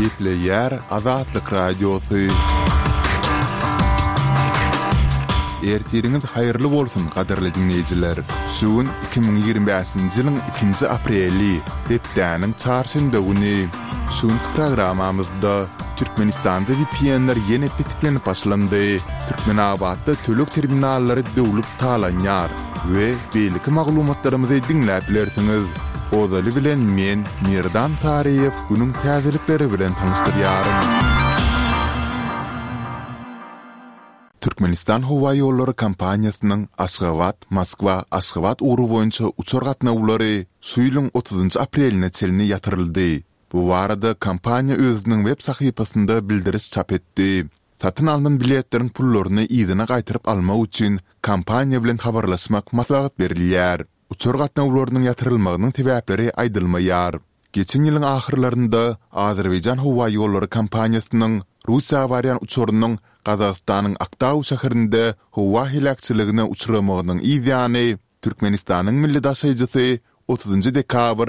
Gepleyer Azatlyk Radiosu. Ertiriniz hayırlı bolsun kaderli dinleyiciler. Suun 2025-nji ýylyň 2 apreli hepdäniň çarşamba güni. Suun programamyzda Türkmenistanda VPN'ler ýene bitiklenip başlandy. Türkmenabatda tölük terminallary döwlüp talanýar we beýleki maglumatlarymyzy dinläp bilersiňiz. Ozaly bilen men Mirdan Tariýew günüň täzelikleri bilen tanışdyrýarym. Türkmenistan Hava Yolları kampaniýasynyň Aşgabat, Moskwa, Aşgabat uğru boýunça uçar gatnawlary suýlyň 30 apreline çelini ýatyryldy. Bu barada kampaniýa özüniň web sahypasynda bildiriş çap etdi. Satyn alynan biletleriň pullaryny ýygyna gaýtaryp almak üçin kampaniýa bilen habarlaşmak maslahat berilýär. Uçar gatnawlarynyň ýatyrylmagynyň sebäpleri aýdylmaýar. Geçen ýylyň ahyrlarynda Azerbaýjan Hava Yolları kampaniýasynyň Russiýa barýan uçurynyň Qazaqstanyň Aktau şäherinde howa helakçylygyna uçuramagynyň ýa-ni Türkmenistanyň milli daşaýjysy 30 dekabr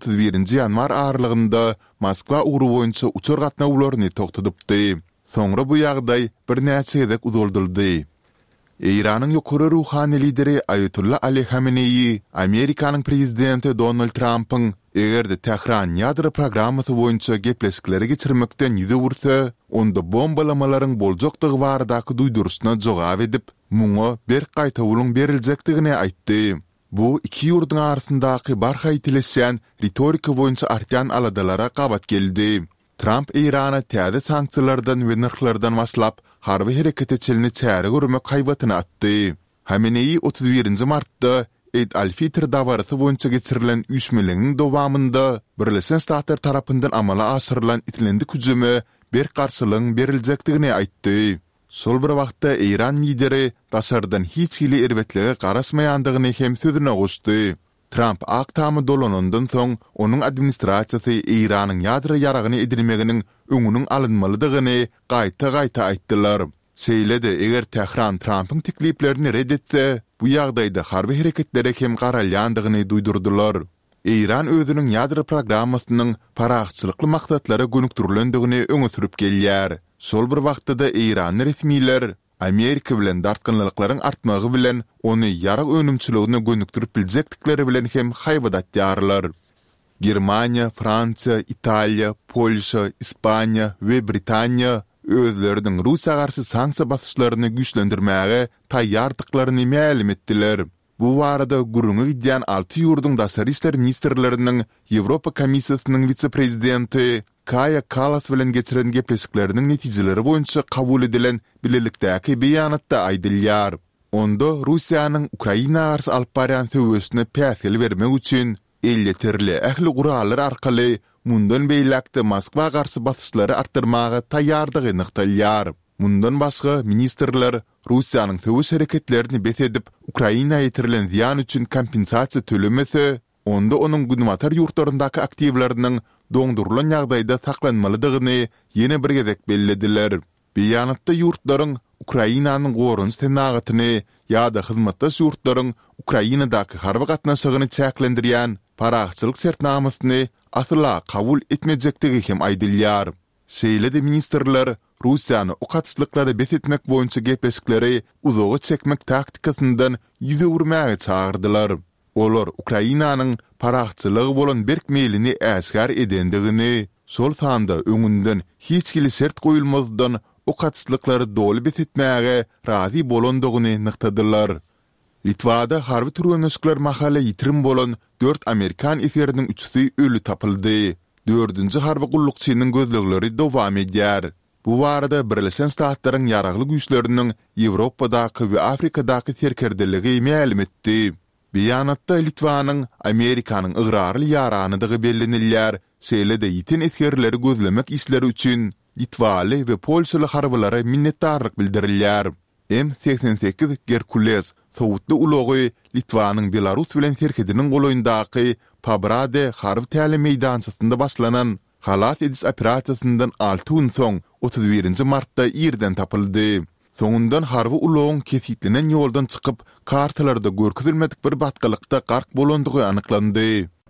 31 ýanwar aralygynda Moskwa uğru boýunça uçur gatnawlaryny togtadypdy. Soňra bu ýagdaý bir näçe gezek uzuldyldy. İranyň ýokary ruhany lideri Ayatullah Ali Khamenei, Amerikanyň prezidenti Donald Trump'yň egerde Tehran ýadro programmasy boýunça gepleşikleri geçirmekden ýüze ursa, onda bombalamalaryň boljakdygy baradaky duýdurusyna jogap edip, muňa bir gaýta ulyň beriljakdygyny aýtdy. Bu iki ýurduň arasyndaky barhaýtylşan ritorika boýunça artýan aladalara gabat geldi. Trump İrana täze sanksiýalardan we narhlardan başlap harby herekete çelini çäre görmek haýbatyny atdy. Khamenei 31 martda Eid al-Fitr dawarasy boýunça geçirilen üýtmeligiň dowamında Birleşen Ştatlar tarapyndan amala aşyrylan itilendik hüjüme bir garşylygyň beriljakdygyny aýtdy. Sol bir wagtda İran lideri daşardan hiç hili erwetlige garaşmaýandygyny hem sözüne goşdy. Trump aktamy dolanandan soň onuň administrasiýasy İranyň ýadro ýaragyny edilmeginiň öňüniň alynmalydygyny gaýta aýtdylar. Seýledi, eger Tehran Trump'yň tekliplerini reddetse, bu ýagdaýda harby hereketlere hem garalýandygyny duýdurdylar. İran özüniň ýadro programmasynyň paraçylykly maksatlary gönükdirilendigini öňe sürüp gelýär. Sol bir wagtda İran resmiler Amerika bilen dartgynlyklaryň artmagy bilen ony ýarak önümçiligine gönükdirip biljekdikleri bilen hem haýbadatýarlar. Germaniýa, Fransiýa, Italiýa, Polşa, Ispaniýa we Britaniýa özleriniň Russiýa garşy sanksiýa basyşlaryny güýçlendirmäge taýýardyklaryny ma'lum etdiler. Bu barada gurungy gidýän 6 ýurduň daşary işler ministrleriniň Ýewropa Komissiýasynyň vice-prezidenti Kaja Kallas bilen geçiren gepleşikleriň netijeleri boýunça kabul edilen bilelikdäki beýanatda aýdylýar. Onda Russiýanyň Ukraina garşy alyp barýan söwüşine päsgel bermek üçin elleterli ähli gurallar arkaly mundan beýlekde Moskwa garşy basyşlary artdyrmaga taýýardygy nykdalýar. Mundan başga ministrler Russiýanyň söwüş hereketlerini bet edip Ukrainaýa ýetirilen ziýan üçin kompensasiýa tölemese, onda onuň güdümatar ýurtlaryndaky aktivlarynyň doňdurulan ýagdaýda saklanmalydygyny ýene bir gezek bellediler. Beýanatda ýurtlaryň Ukrainanyň gorunç tenagatyny ýa-da hyzmatdaş ýurtlaryň Ukrainadaky harby gatnaşygyny çäklendirýän paraçylyk sertnamasyny asla kabul etmejekdigi hem aýdylýar. Seýledi ministrler Russiýany okaçlyklary bet etmek boýunça gepleşikleri uzağa çekmek taktikasyndan ýüze urmäge çağırdylar. Olar Ukrainanyň paraçylygy bolan berkmeýlini äsgär edendigini, sol sanda öňünden hiç kili sert goýulmazdan okaçlyklary doly bet etmäge razy bolandygyny nyktadylar. Litvada harby türgenişler mahala ýitirim bolan 4 Amerikan eseriniň 3-si ölü tapyldy. 4-nji harby gullukçynyň gözlegleri dowam edýär. Bu barada Birleşen Ştatlaryň ýaragly güýçleriniň Ýewropadaky we Afrikadaky terkerdeligi ma'lum etdi. Beýanatda Litvanyň Amerikanyň ıgrarly ýaranydygy bellenilýär. Seýlede ýitin etkerleri gözlemek işleri üçin Litwaly we Polşaly harbylara minnetdarlyk bildirilýär. M88 Herkules Sowutly ulogy Litvanyň Belarus bilen terkediniň goloýundaky Pabrade harby tälim meýdançysynda başlanan halas edis operasiýasyndan 6 gün soň 31 martda ýerden tapyldy. Soňundan harby ulogyň kesitlenen ýoldan çykyp kartalarda görkezilmedik bir batgalykda gark bolandygy anyklandy.